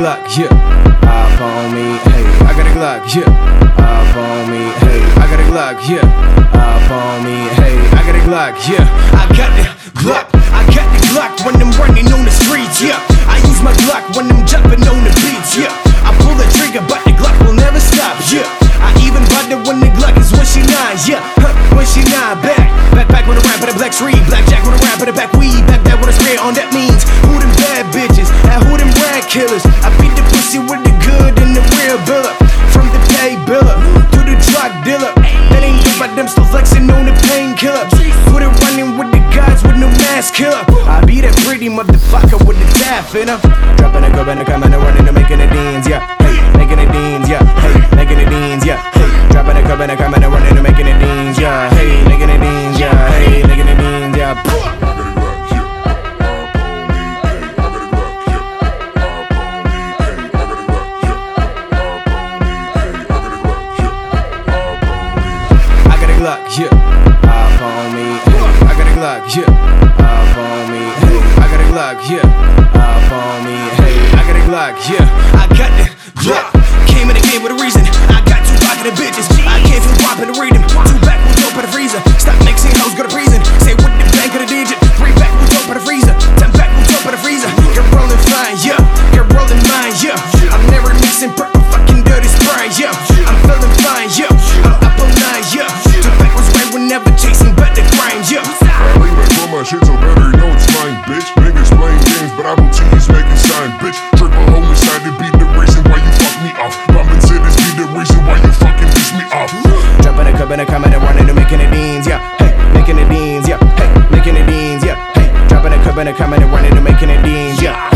Glock, yeah. Up on me, hey. I got a Glock, yeah. Up on me, hey. I got a Glock, yeah. Up on me, hey. I got a Glock, yeah. I got the Glock. I got the Glock when I'm running on the streets, yeah. I use my Glock when I'm jumping on the beats, yeah. I pull the trigger, but the Glock will never stop, yeah. I even bought it when the Glock is when she nine, yeah. When she nine, back with a rap with a black tree, blackjack with a rap with a back weed, back with a spray on. That means who them bad bitches and who them rag killers. I beat the pussy with the good and the real biller, from the pay biller to the drug dealer. That ain't good, but them still flexing on the painkiller. Put it running with the guys with no mask killer. I be that pretty motherfucker with the tap in her. Dropping a cup and a coming and running and making the deans, yeah. Hey, making the deans, yeah. Hey, making the deans, yeah. Hey, dropping a cup and a coming and running and making the deans, yeah. Hey, making the deans, yeah. Hey, making the deans, yeah. Glock, yeah, up on me, hey. I got a Glock, yeah, up on me, hey. I got a Glock, yeah, up on me, hey. I got a Glock, yeah. I got the Glock. Came in the game with a reason. I got two rockin' the bitches. I came from poppin' to read them. Two back with dope in the freezer. Stop mixing hoes, go to prison. Say with the bank of the digit. Three back with dope in the freezer. 10 back with dope in the freezer. Get rollin' fine, yeah. Get rollin' mine, yeah. I'm never mixing purple fucking dirty spray, yeah. I'm feelin' fine, yeah. I'm up on 9, yeah. Never chasing but the grind, yeah. I lay back on my shit so better know it's mine, bitch. Niggas playing games, but I don't tease making sign, bitch. Triple homicide to be the reason why you fuck me off. Bombing cities be the reason why you fucking piss me off. Jumping a cup and a coming and running and making the deans, yeah. Hey, making the deans, yeah. Hey, making the deans, yeah. Hey, dropping a cup and a coming and running and making the deans, yeah.